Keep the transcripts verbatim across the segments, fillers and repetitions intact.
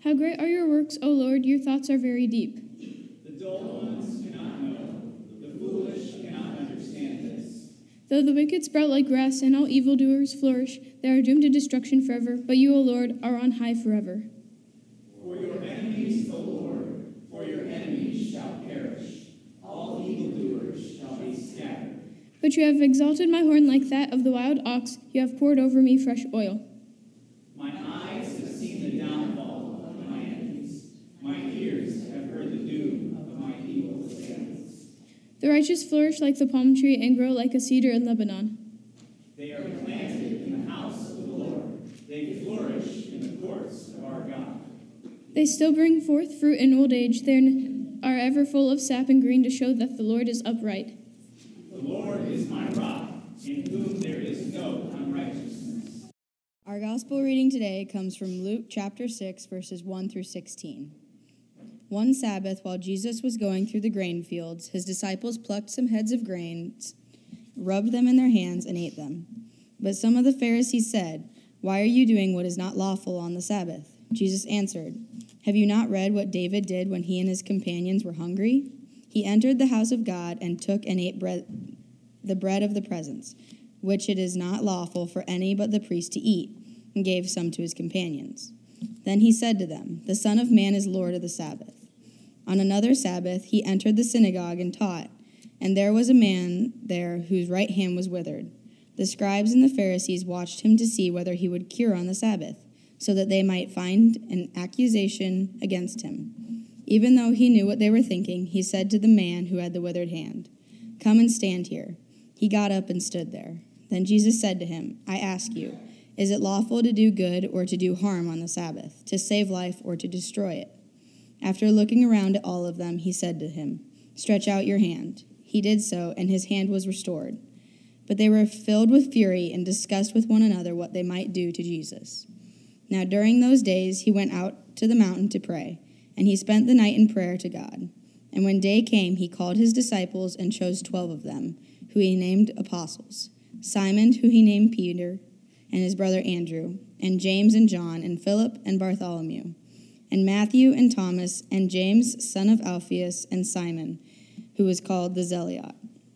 How great are your works, O Lord, your thoughts are very deep. The dull ones cannot know, the foolish cannot understand this. Though the wicked sprout like grass and all evildoers flourish, they are doomed to destruction forever, but you, O Lord, are on high forever. For your enemies, O Lord, for your enemies shall perish. All evildoers shall be scattered. But you have exalted my horn like that of the wild ox. You have poured over me fresh oil. My eyes have seen the downfall of my enemies. My ears have heard the doom of my evil assailants. The righteous flourish like the palm tree and grow like a cedar in Lebanon. They are planted in the house of the Lord. They flourish in the courts of our God. They still bring forth fruit in old age. They are ever full of sap and green to show that the Lord is upright. The Lord is my rock, in whom there is no unrighteousness. Our gospel reading today comes from Luke chapter six, verses one through sixteen. One Sabbath, while Jesus was going through the grain fields, his disciples plucked some heads of grains, rubbed them in their hands, and ate them. But some of the Pharisees said, "Why are you doing what is not lawful on the Sabbath?" Jesus answered, "Have you not read what David did when he and his companions were hungry? He entered the house of God and took and ate bread, the bread of the presence, which it is not lawful for any but the priest to eat, and gave some to his companions. Then he said to them, 'The Son of Man is Lord of the Sabbath.' On another Sabbath he entered the synagogue and taught, and there was a man there whose right hand was withered. The scribes and the Pharisees watched him to see whether he would cure on the Sabbath, so that they might find an accusation against him. Even though he knew what they were thinking, he said to the man who had the withered hand, 'Come and stand here.' He got up and stood there. Then Jesus said to him, 'I ask you, is it lawful to do good or to do harm on the Sabbath, to save life or to destroy it?' After looking around at all of them, he said to him, 'Stretch out your hand.' He did so, and his hand was restored. But they were filled with fury and discussed with one another what they might do to Jesus. Now during those days he went out to the mountain to pray, and he spent the night in prayer to God. And when day came, he called his disciples and chose twelve of them, who he named apostles: Simon, who he named Peter, and his brother Andrew, and James and John, and Philip and Bartholomew, and Matthew and Thomas, and James, son of Alphaeus, and Simon, who was called the Zealot,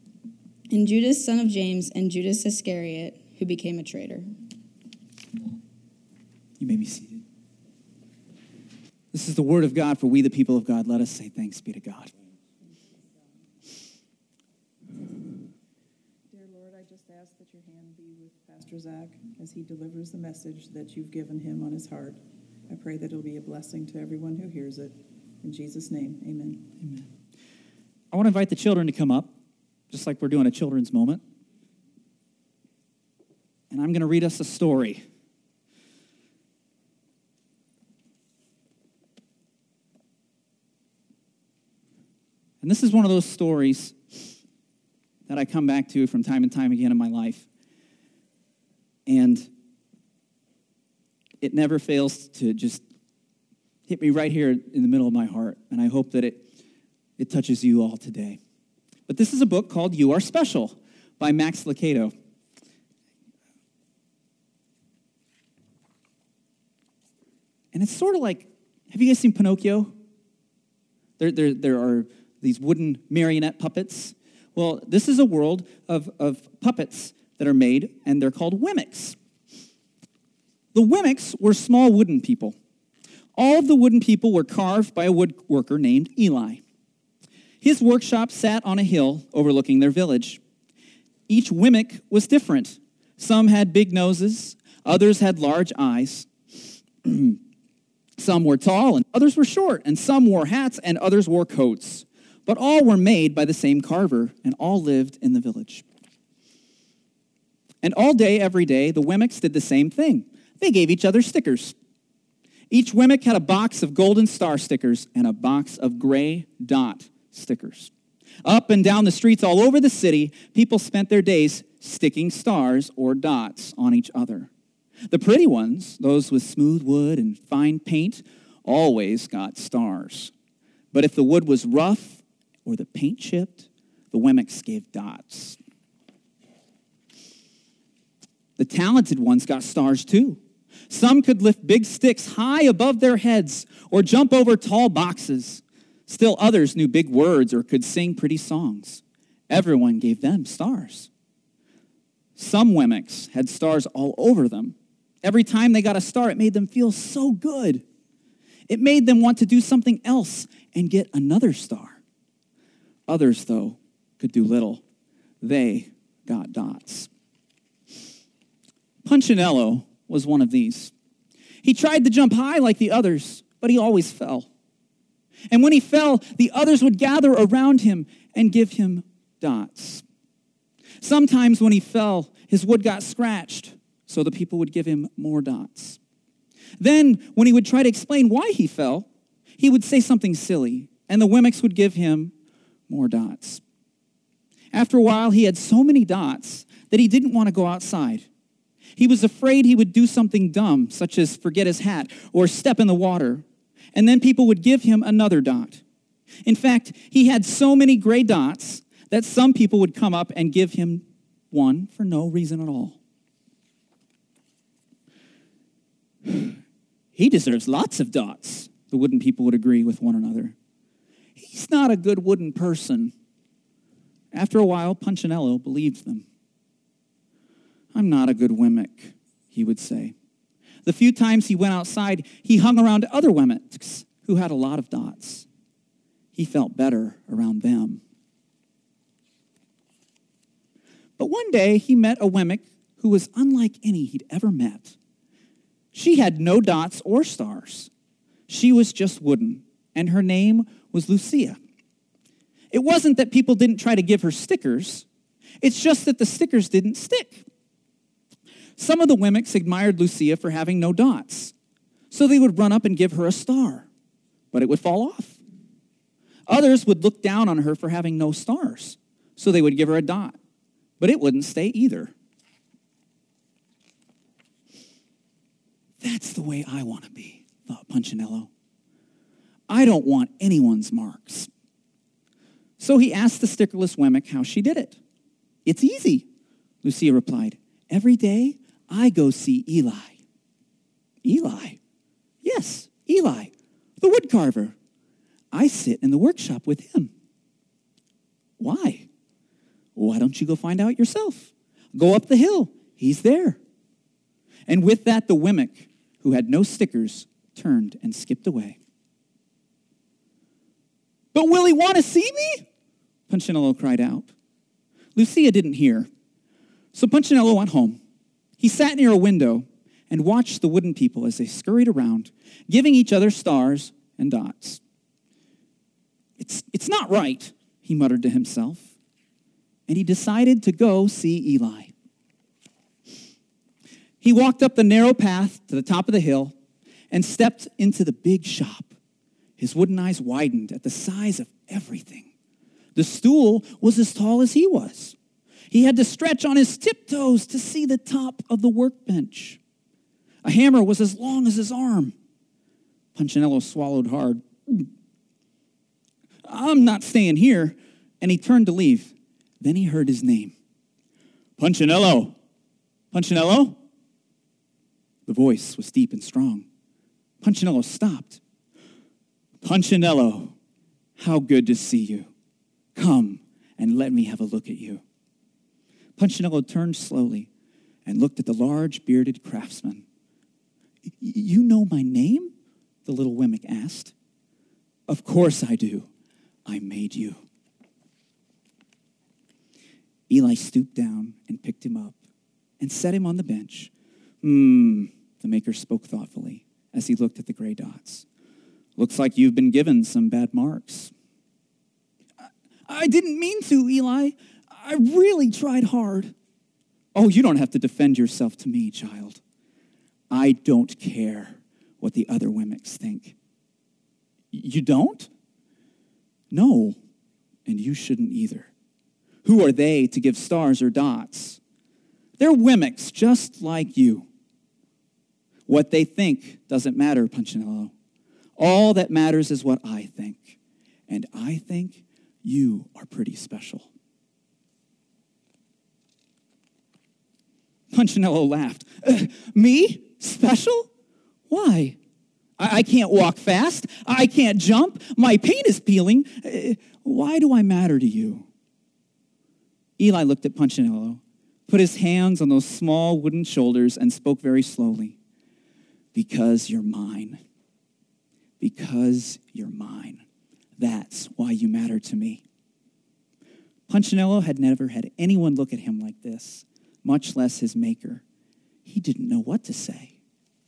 and Judas, son of James, and Judas Iscariot, who became a traitor." You may be seated. This is the word of God for we, the people of God. Let us say thanks be to God. Dear Lord, I just ask that your hand be with Pastor Zach as he delivers the message that you've given him on his heart. I pray that it'll be a blessing to everyone who hears it. In Jesus' name, amen. Amen. I want to invite the children to come up, just like we're doing a children's moment. And I'm going to read us a story. And this is one of those stories that I come back to from time and time again in my life. And it never fails to just hit me right here in the middle of my heart. And I hope that it, it touches you all today. But this is a book called You Are Special by Max Lucado. And it's sort of like, have you guys seen Pinocchio? There, there, there are these wooden marionette puppets. Well, this is a world of, of puppets that are made, and they're called Wemmicks. The Wemmicks were small wooden people. All of the wooden people were carved by a woodworker named Eli. His workshop sat on a hill overlooking their village. Each Wemmick was different. Some had big noses, others had large eyes. Some were tall and others were short, and some wore hats and others wore coats. But all were made by the same carver, and all lived in the village. And all day, every day, the Wemmicks did the same thing. They gave each other stickers. Each Wemmick had a box of golden star stickers and a box of gray dot stickers. Up and down the streets all over the city, people spent their days sticking stars or dots on each other. The pretty ones, those with smooth wood and fine paint, always got stars. But if the wood was rough or the paint chipped, the Wemmicks gave dots. The talented ones got stars too. Some could lift big sticks high above their heads or jump over tall boxes. Still others knew big words or could sing pretty songs. Everyone gave them stars. Some Wemmicks had stars all over them. Every time they got a star, it made them feel so good. It made them want to do something else and get another star. Others, though, could do little. They got dots. Punchinello was one of these. He tried to jump high like the others, but he always fell. And when he fell, the others would gather around him and give him dots. Sometimes when he fell, his wood got scratched, so the people would give him more dots. Then, when he would try to explain why he fell, he would say something silly, and the Wemmicks would give him more dots. After a while, he had so many dots that he didn't want to go outside. He was afraid he would do something dumb, such as forget his hat or step in the water, and then people would give him another dot. In fact, he had so many gray dots that some people would come up and give him one for no reason at all. He deserves lots of dots, the wooden people would agree with one another. He's not a good wooden person. After a while, Punchinello believed them. I'm not a good Wemmick, he would say. The few times he went outside, he hung around other Wemmicks who had a lot of dots. He felt better around them. But one day, he met a Wemmick who was unlike any he'd ever met. She had no dots or stars. She was just wooden, and her name was Lucia. It wasn't that people didn't try to give her stickers. It's just that the stickers didn't stick. Some of the Wemmicks admired Lucia for having no dots, so they would run up and give her a star, but it would fall off. Others would look down on her for having no stars, so they would give her a dot, but it wouldn't stay either. That's the way I want to be, thought Punchinello. I don't want anyone's marks. So he asked the stickerless Wemmick how she did it. It's easy, Lucia replied. Every day, I go see Eli. Eli? Yes, Eli, the wood carver. I sit in the workshop with him. Why? Why don't you go find out yourself? Go up the hill. He's there. And with that, the Wemmick, who had no stickers, turned and skipped away. But will he want to see me? Punchinello cried out. Lucia didn't hear. So Punchinello went home. He sat near a window and watched the wooden people as they scurried around, giving each other stars and dots. It's, it's not right, he muttered to himself. And he decided to go see Eli. He walked up the narrow path to the top of the hill and stepped into the big shop. His wooden eyes widened at the size of everything. The stool was as tall as he was. He had to stretch on his tiptoes to see the top of the workbench. A hammer was as long as his arm. Punchinello swallowed hard. I'm not staying here. And he turned to leave. Then he heard his name. Punchinello! Punchinello? The voice was deep and strong. Punchinello stopped. Punchinello, how good to see you. Come and let me have a look at you. Punchinello turned slowly and looked at the large bearded craftsman. You know my name? The little Wemmick asked. Of course I do. I made you. Eli stooped down and picked him up and set him on the bench. Hmm, the maker spoke thoughtfully as he looked at the gray dots. Looks like you've been given some bad marks. I, I didn't mean to, Eli. I really tried hard. Oh, you don't have to defend yourself to me, child. I don't care what the other Wemmicks think. You don't? No, and you shouldn't either. Who are they to give stars or dots? They're Wemmicks just like you. What they think doesn't matter, Punchinello. All that matters is what I think. And I think you are pretty special. Punchinello laughed. "Uh, me? Special? Why? I-, I can't walk fast. I can't jump. My paint is peeling. Uh, why do I matter to you?" Eli looked at Punchinello, put his hands on those small wooden shoulders, and spoke very slowly. "Because you're mine. Because you're mine. That's why you matter to me." Punchinello had never had anyone look at him like this, much less his maker. He didn't know what to say.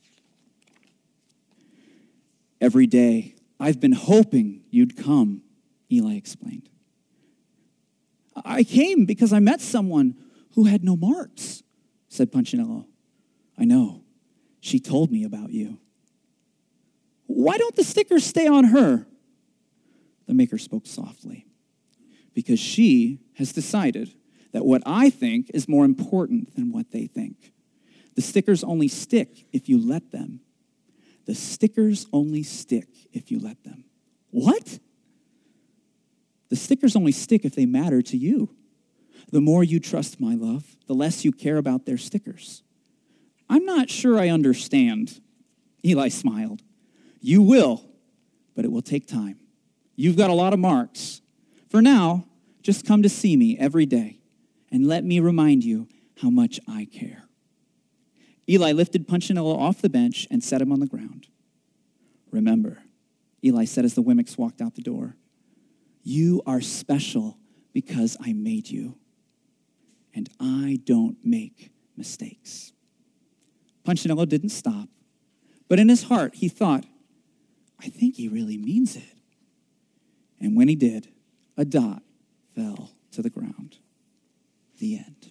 "Every day, I've been hoping you'd come," Eli explained. "I came because I met someone who had no marks," said Punchinello. "I know. She told me about you." "Why don't the stickers stay on her?" The maker spoke softly. "Because she has decided that what I think is more important than what they think. The stickers only stick if you let them. The stickers only stick if you let them." "What?" "The stickers only stick if they matter to you. The more you trust my love, the less you care about their stickers." "I'm not sure I understand." Eli smiled. "You will, but it will take time. You've got a lot of marks. For now, just come to see me every day and let me remind you how much I care." Eli lifted Punchinello off the bench and set him on the ground. "Remember," Eli said as the Wemmicks walked out the door, "you are special because I made you, and I don't make mistakes." Punchinello didn't stop, but in his heart he thought, "I think he really means it." And when he did, a dot fell to the ground. The end.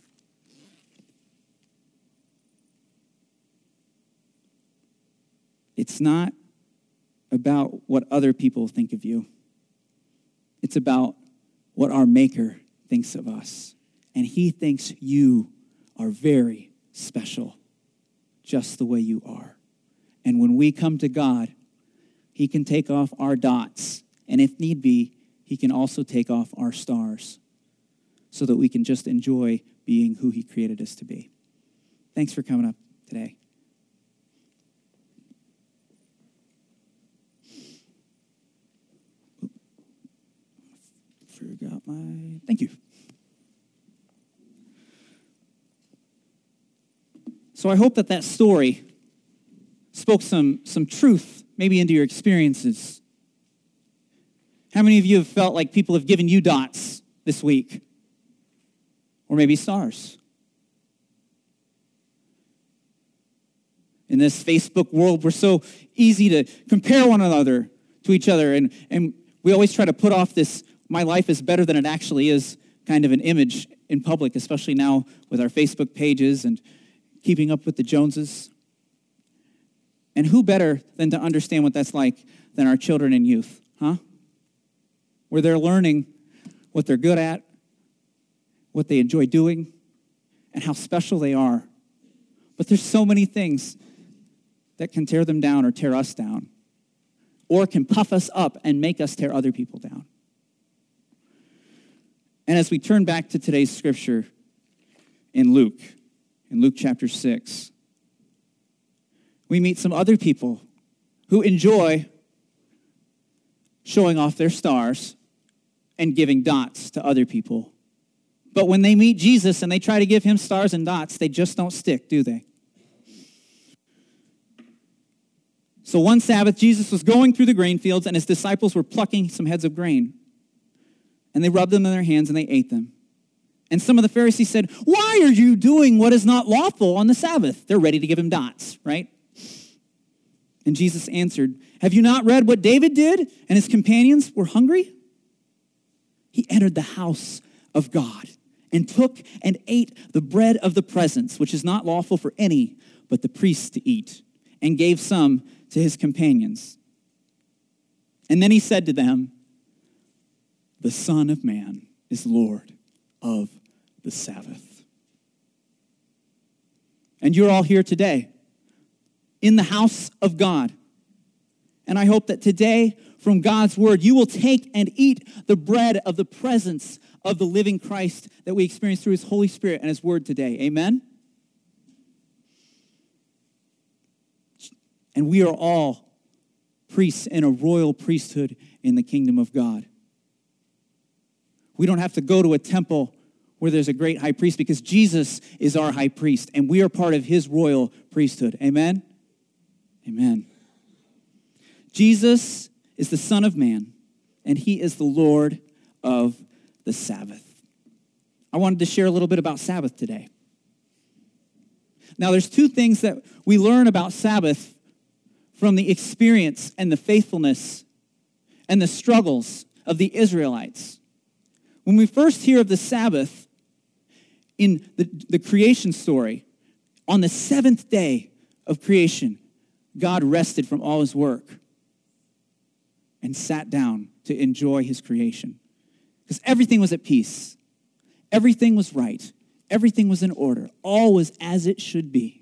It's not about what other people think of you. It's about what our Maker thinks of us. And he thinks you are very special, just the way you are. And when we come to God, he can take off our dots. And if need be, he can also take off our stars so that we can just enjoy being who he created us to be. Thanks for coming up today. Forgot my, thank you. So I hope that that story spoke some, some truth maybe into your experiences. How many of you have felt like people have given you dots this week? Or maybe stars? In this Facebook world, we're so easy to compare one another to each other, and, and we always try to put off this "my life is better than it actually is" kind of an image in public, especially now with our Facebook pages and keeping up with the Joneses. And who better than to understand what that's like than our children and youth, huh? Where they're learning what they're good at, what they enjoy doing, and how special they are. But there's so many things that can tear them down or tear us down, or can puff us up and make us tear other people down. And as we turn back to today's scripture in Luke, in Luke chapter six, we meet some other people who enjoy showing off their stars and giving dots to other people. But when they meet Jesus and they try to give him stars and dots, they just don't stick, do they? So one Sabbath, Jesus was going through the grain fields, and his disciples were plucking some heads of grain. And they rubbed them in their hands, and they ate them. And some of the Pharisees said, "Why are you doing what is not lawful on the Sabbath?" They're ready to give him dots, right? And Jesus answered, "Have you not read what David did and his companions were hungry? He entered the house of God and took and ate the bread of the presence, which is not lawful for any but the priests to eat, and gave some to his companions. And then he said to them, 'The Son of Man is Lord of the Sabbath.'" And you're all here today in the house of God. And I hope that today, from God's word, you will take and eat the bread of the presence of the living Christ that we experience through his Holy Spirit and his word today. Amen? And we are all priests in a royal priesthood in the kingdom of God. We don't have to go to a temple where there's a great high priest because Jesus is our high priest and we are part of his royal priesthood. Amen? Amen. Jesus is the Son of Man and he is the Lord of the Sabbath. I wanted to share a little bit about Sabbath today. Now, there's two things that we learn about Sabbath from the experience and the faithfulness and the struggles of the Israelites. When we first hear of the Sabbath in the, the creation story, on the seventh day of creation, God rested from all his work and sat down to enjoy his creation. Because everything was at peace. Everything was right. Everything was in order. All was as it should be.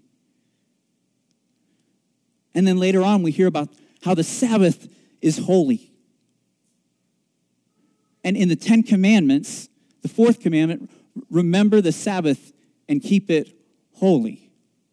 And then later on, we hear about how the Sabbath is holy. And in the Ten Commandments, the fourth commandment, remember the Sabbath and keep it holy.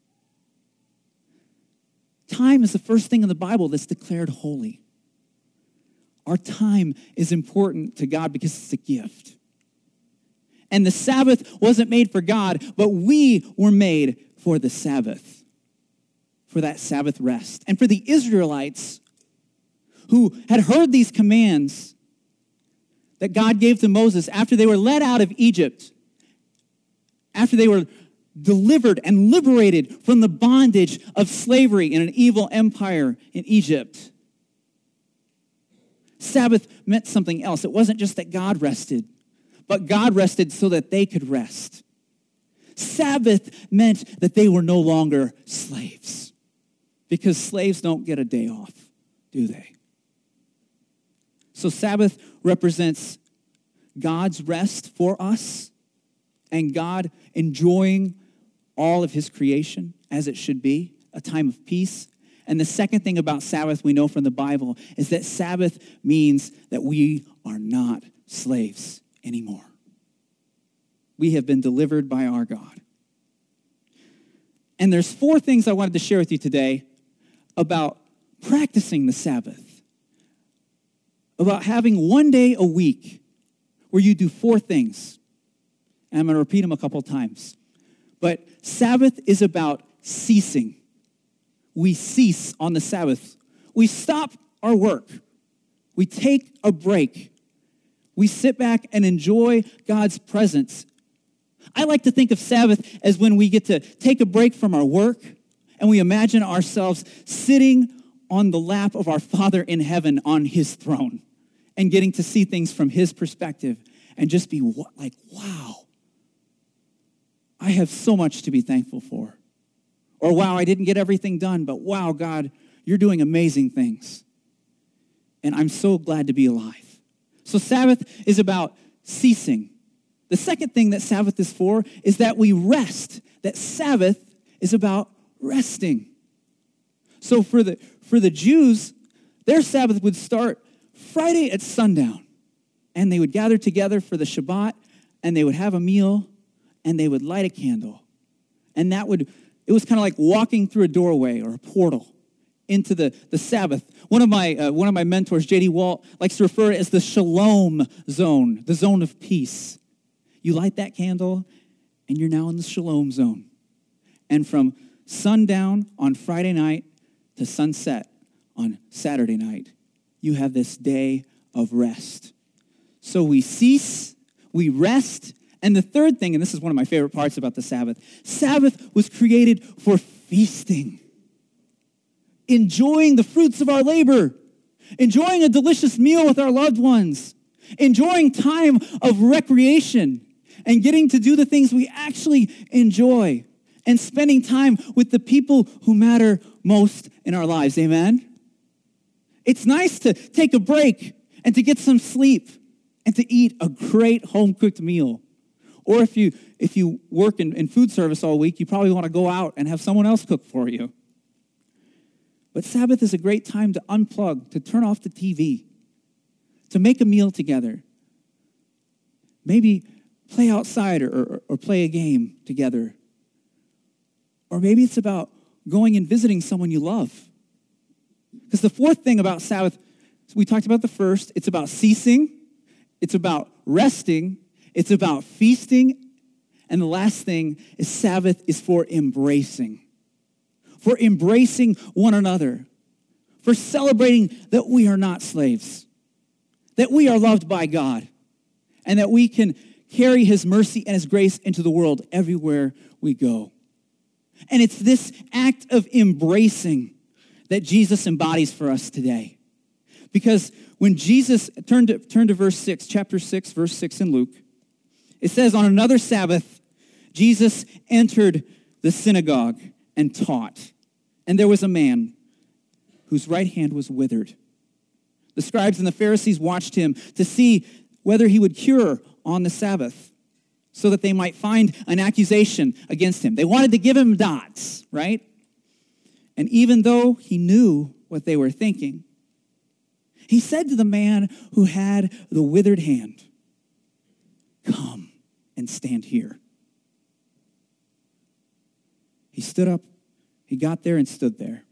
Time is the first thing in the Bible that's declared holy. Our time is important to God because it's a gift. And the Sabbath wasn't made for God, but we were made for the Sabbath, for that Sabbath rest. And for the Israelites who had heard these commands that God gave to Moses after they were led out of Egypt, after they were delivered and liberated from the bondage of slavery in an evil empire in Egypt. Sabbath meant something else. It wasn't just that God rested, but God rested so that they could rest. Sabbath meant that they were no longer slaves, because slaves don't get a day off, do they? So Sabbath represents God's rest for us and God enjoying all of his creation as it should be, a time of peace. And the second thing about Sabbath we know from the Bible is that Sabbath means that we are not slaves anymore. We have been delivered by our God. And there's four things I wanted to share with you today about practicing the Sabbath, about having one day a week where you do four things. And I'm going to repeat them a couple times. But Sabbath is about ceasing. We cease on the Sabbath. We stop our work. We take a break. We sit back and enjoy God's presence. I like to think of Sabbath as when we get to take a break from our work and we imagine ourselves sitting on the lap of our Father in heaven on his throne and getting to see things from his perspective and just be like, wow, I have so much to be thankful for. Or, wow, I didn't get everything done, but wow, God, you're doing amazing things. And I'm so glad to be alive. So Sabbath is about ceasing. The second thing that Sabbath is for is that we rest. That Sabbath is about resting. So for the, for the Jews, their Sabbath would start Friday at sundown. And they would gather together for the Shabbat, and they would have a meal, and they would light a candle. And that would, it was kind of like walking through a doorway or a portal into the, the Sabbath. One of my uh, one of my mentors, J D Walt, likes to refer to it as the shalom zone, the zone of peace. You light that candle, and you're now in the shalom zone. And from sundown on Friday night to sunset on Saturday night, you have this day of rest. So we cease, we rest, and the third thing, and this is one of my favorite parts about the Sabbath, Sabbath was created for feasting. Enjoying the fruits of our labor, enjoying a delicious meal with our loved ones, enjoying time of recreation, and getting to do the things we actually enjoy, and spending time with the people who matter most in our lives. Amen? It's nice to take a break and to get some sleep and to eat a great home-cooked meal. Or if you if you work in, in food service all week, you probably want to go out and have someone else cook for you. But Sabbath is a great time to unplug, to turn off the T V, to make a meal together. Maybe play outside or, or, or play a game together. Or maybe it's about going and visiting someone you love Because the fourth thing about Sabbath, we talked about the first, it's about ceasing, it's about resting, it's about feasting, and the last thing is Sabbath is for embracing. For embracing one another. For celebrating that we are not slaves. That we are loved by God. And that we can carry his mercy and his grace into the world everywhere we go. And it's this act of embracing that Jesus embodies for us today. Because when Jesus, turn to, turn to verse six, chapter six, verse six in Luke, it says, on another Sabbath, Jesus entered the synagogue and taught. And there was a man whose right hand was withered. The scribes and the Pharisees watched him to see whether he would cure on the Sabbath so that they might find an accusation against him. They wanted to give him dots, right? And even though he knew what they were thinking, he said to the man who had the withered hand, come and stand here. He stood up, he got there and stood there.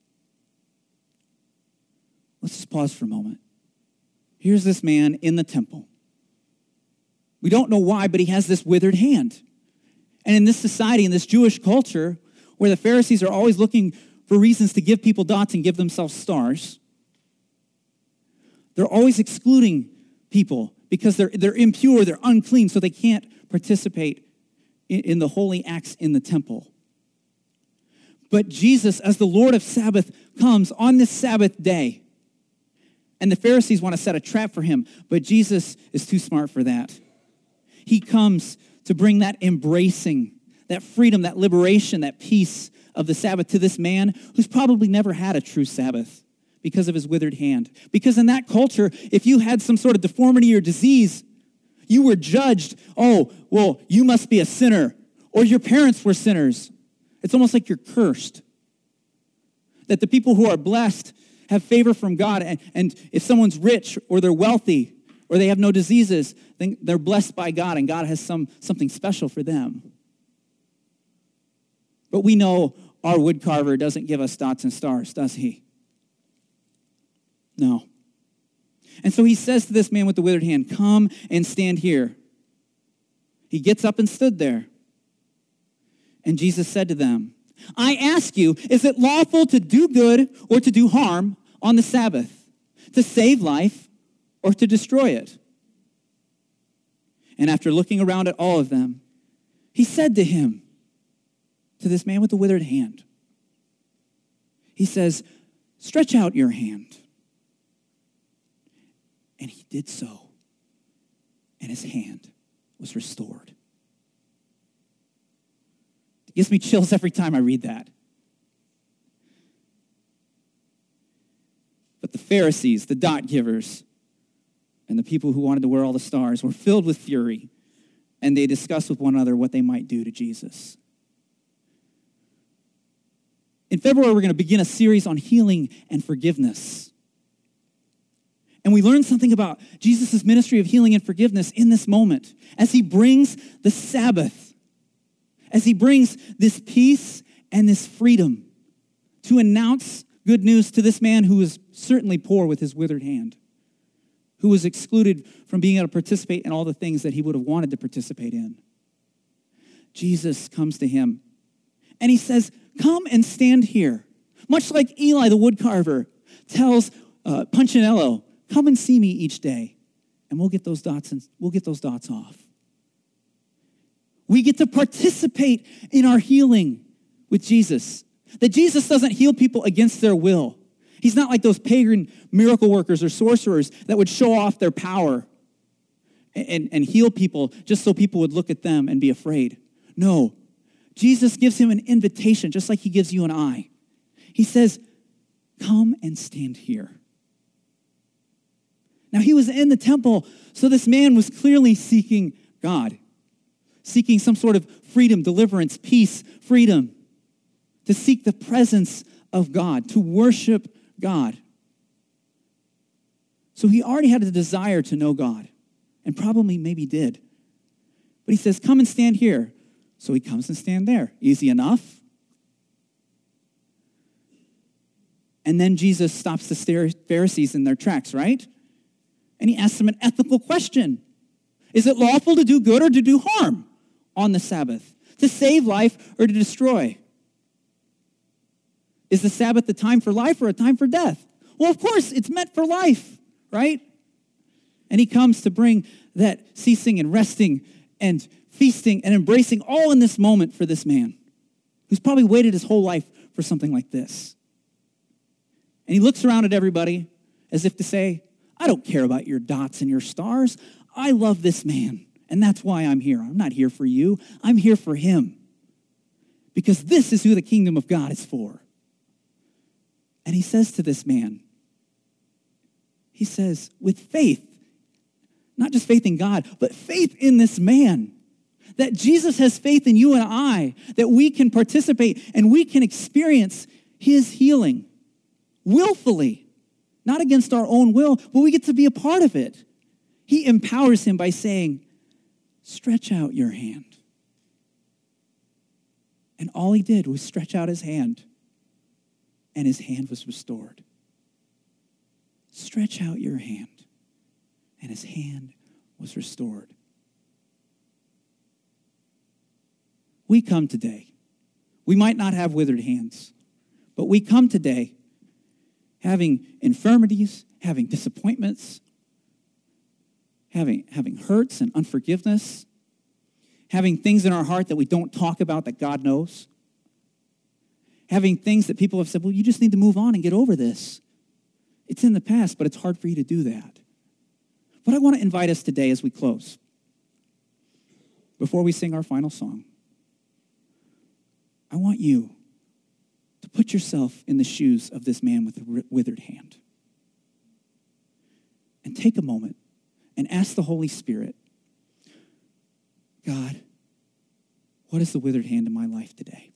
Let's just pause for a moment. Here's this man in the temple. We don't know why, but he has this withered hand. And in this society, in this Jewish culture, where the Pharisees are always looking for reasons to give people dots and give themselves stars, they're always excluding people because they're, they're impure, they're unclean, so they can't participate in, in the holy acts in the temple. But Jesus, as the Lord of Sabbath, comes on this Sabbath day. And the Pharisees want to set a trap for him, but Jesus is too smart for that. He comes to bring that embracing, that freedom, that liberation, that peace of the Sabbath to this man who's probably never had a true Sabbath because of his withered hand. Because in that culture, if you had some sort of deformity or disease, you were judged, oh, well, you must be a sinner, or your parents were sinners. It's almost like you're cursed. That the people who are blessed have favor from God, and, and if someone's rich or they're wealthy or they have no diseases, then they're blessed by God, and God has some something special for them. But we know our woodcarver doesn't give us dots and stars, does he? No. And so he says to this man with the withered hand, come and stand here. He gets up and stood there. And Jesus said to them, I ask you, is it lawful to do good or to do harm on the Sabbath, to save life or to destroy it? And after looking around at all of them, he said to him, to this man with the withered hand, he says, stretch out your hand. And he did so, and his hand was restored. It gives me chills every time I read that. But the Pharisees, the dot givers, and the people who wanted to wear all the stars were filled with fury, and they discussed with one another what they might do to Jesus. In February, we're going to begin a series on healing and forgiveness. And we learn something about Jesus' ministry of healing and forgiveness in this moment as he brings the Sabbath, as he brings this peace and this freedom to announce good news to this man who was certainly poor with his withered hand, who was excluded from being able to participate in all the things that he would have wanted to participate in. Jesus comes to him and he says, come and stand here. Much like Eli the woodcarver tells uh, Punchinello, come and see me each day, and we'll get those dots and we'll get those dots off. We get to participate in our healing with Jesus. That Jesus doesn't heal people against their will. He's not like those pagan miracle workers or sorcerers that would show off their power and, and, and heal people just so people would look at them and be afraid. No, Jesus gives him an invitation just like he gives you and I. He says, come and stand here. Now, he was in the temple, so this man was clearly seeking God, seeking some sort of freedom, deliverance, peace, freedom, to seek the presence of God, to worship God. So he already had a desire to know God, and probably maybe did. But he says, come and stand here. So he comes and stands there. Easy enough. And then Jesus stops the Pharisees in their tracks, right? And he asks them an ethical question. Is it lawful to do good or to do harm on the Sabbath? To save life or to destroy? Is the Sabbath a time for life or a time for death? Well, of course, it's meant for life, right? And he comes to bring that ceasing and resting and feasting and embracing all in this moment for this man who's probably waited his whole life for something like this. And he looks around at everybody as if to say, I don't care about your dots and your stars. I love this man, and that's why I'm here. I'm not here for you. I'm here for him, because this is who the kingdom of God is for. And he says to this man, he says, with faith, not just faith in God, but faith in this man, that Jesus has faith in you and I, that we can participate and we can experience his healing willfully, not against our own will, but we get to be a part of it. He empowers him by saying, stretch out your hand. And all he did was stretch out his hand, and his hand was restored. Stretch out your hand, and his hand was restored. We come today. We might not have withered hands, but we come today having infirmities, having disappointments, having, having hurts and unforgiveness, having things in our heart that we don't talk about that God knows, having things that people have said, well, you just need to move on and get over this. It's in the past, but it's hard for you to do that. But I want to invite us today as we close, before we sing our final song, I want you to put yourself in the shoes of this man with the withered hand. And take a moment and ask the Holy Spirit, God, what is the withered hand in my life today?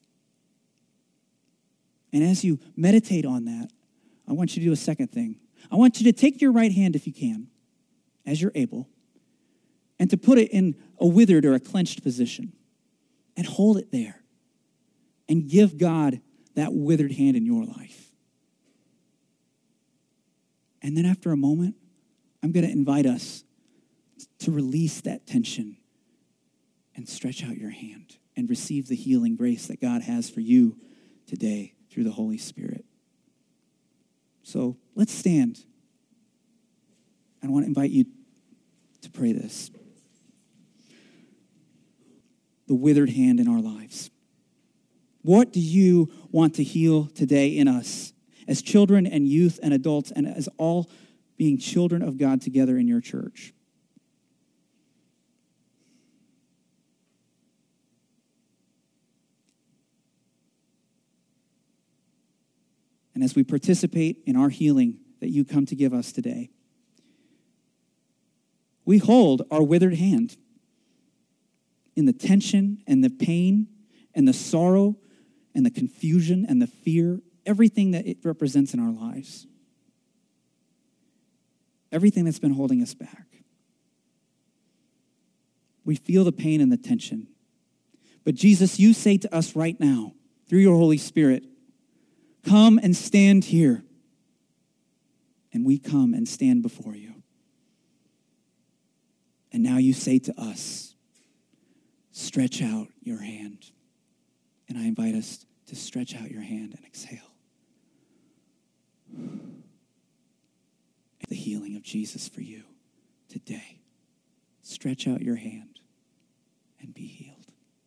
And as you meditate on that, I want you to do a second thing. I want you to take your right hand, if you can, as you're able, and to put it in a withered or a clenched position and hold it there and give God that withered hand in your life. And then after a moment, I'm going to invite us to release that tension and stretch out your hand and receive the healing grace that God has for you today through the Holy Spirit. So let's stand. I want to invite you to pray this. The withered hand in our lives. What do you want to heal today in us as children and youth and adults and as all being children of God together in your church? And as we participate in our healing that you come to give us today, we hold our withered hand in the tension and the pain and the sorrow and the confusion and the fear, everything that it represents in our lives. Everything that's been holding us back. We feel the pain and the tension. But Jesus, you say to us right now, through your Holy Spirit, come and stand here. And we come and stand before you. And now you say to us, stretch out your hand. And I invite us to stretch out your hand and exhale. The healing of Jesus for you today. Stretch out your hand and be healed.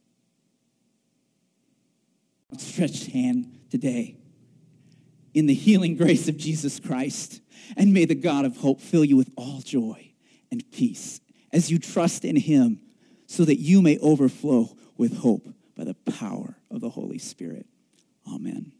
Stretched hand today in the healing grace of Jesus Christ. And may the God of hope fill you with all joy and peace as you trust in him, so that you may overflow with hope by the power of the Holy Spirit. Amen.